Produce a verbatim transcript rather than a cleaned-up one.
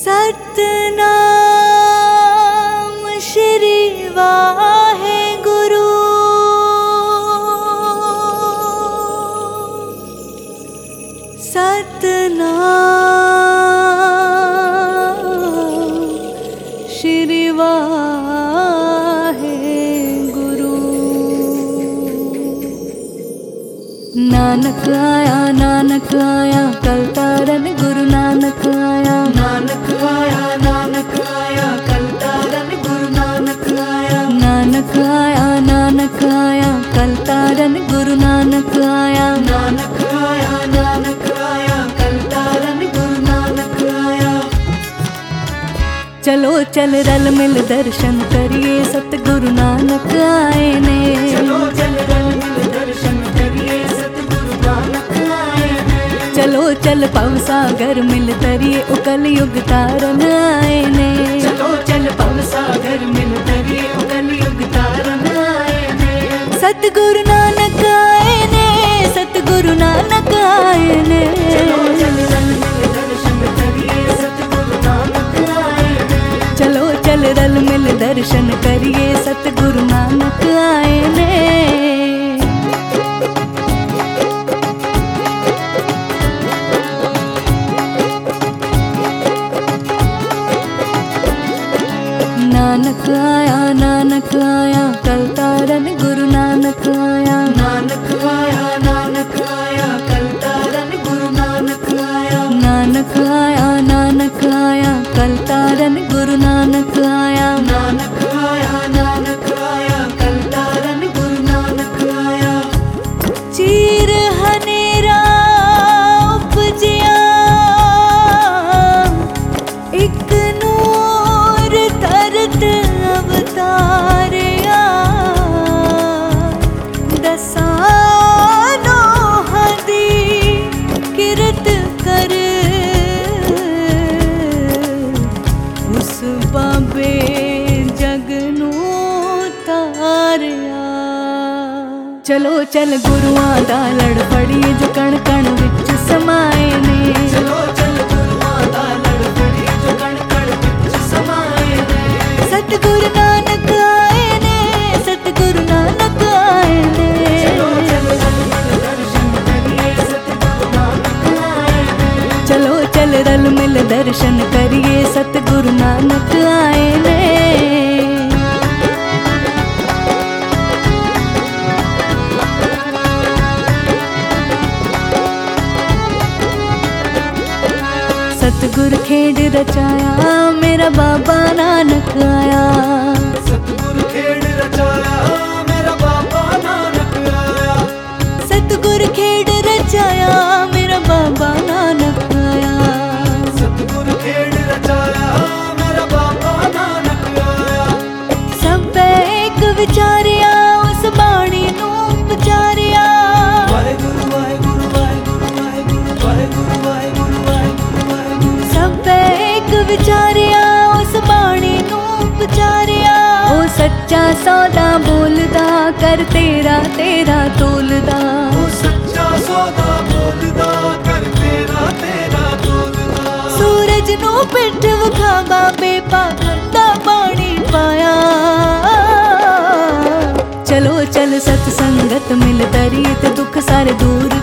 सतनाम श्री वाहेगुरु। सतनाम श्री वाहेगुरु। नानक आया नानक आया कल तारन गुरु नानक आया। नानक आया नानक आया कल तारन गुरु नानक आया। नानक आया नानक आया कल तारन गुरु नानक आया। नानक आया नानक आया कल तारन गुरु नानक आया। चलो चल रल मिल दर्शन करिए सतगुरु नानक आए ने। चलो चल रल मिल दर्शन करिए सतगुरु नानक आए ने। चलो चल पव सागर मिल तरिए उकल युग तारन आए ने। चलो चल पव सागर मिल तरिए उकल युग तारन आए ने। सतगुरु नानक आए ने सतगुरु नानक आए ने। चलो चल रल मिल दर्शन करिए सतगुरु नानक आए ने। चलो चल रल मिल दर्शन करिए सतगुरु नानक आए ने। नानक आया नानक आया कल तारन गुरु नानक आया। नानक आया नानक आया कल तारन गुरु नानक आया। नानक आया नानक आया कल तारन गुरु नानक आया। नानक आया नानक आया कल तारन गुरु नानक आया। चीर हनेरा उपजिया एक नूर तरत अवतारिया। दसानो हदी किरत कर उस बाबे जगनू तारिया। चलो चल गुरुआं दा लड़ फड़िए जो कण कण विच समाए ने। चलो चल गुरुआं दा लड़ फड़िए जो कण कण विच समाए ने। सतगुरु नानक आए ने सतगुरु नानक आए ने। चलो चल रल मिल दर्शन करिए सतगुरु नानक आए ने। चलो चल रल मिल दर्शन करिए सतगुरु नानक आए ने। सतगुरु खेड रचाया मेरा बाबा नानक आया। सतगुरु खेड रचाया मेरा बाबा नानक आया। सतगुरु खेड रचाया मेरा बाबा नानक आया। सतगुरु खेड रचाया मेरा बाबा नानक आया। सब एक विचारिया उस बाणी नू विचारिया। वाहेगुरु वाहेगुरु वाहेगुरु वाहेगुरु वाहेगुरु वाहेगुरु वाहेगुरु। सब एक विचारिया उस बाणी नू विचारिया। ओ सच्चा सौदा बोलदा कर तेरा तेरा तोलदा। ओ सच्चा सौदा बोलदा कर तेरा तेरा तोलदा। सूरज नू पिठ विखा बाबे पागल दा पानी पाया। चलो चल सत संगत मिल तरिए ते दुख सारे दूर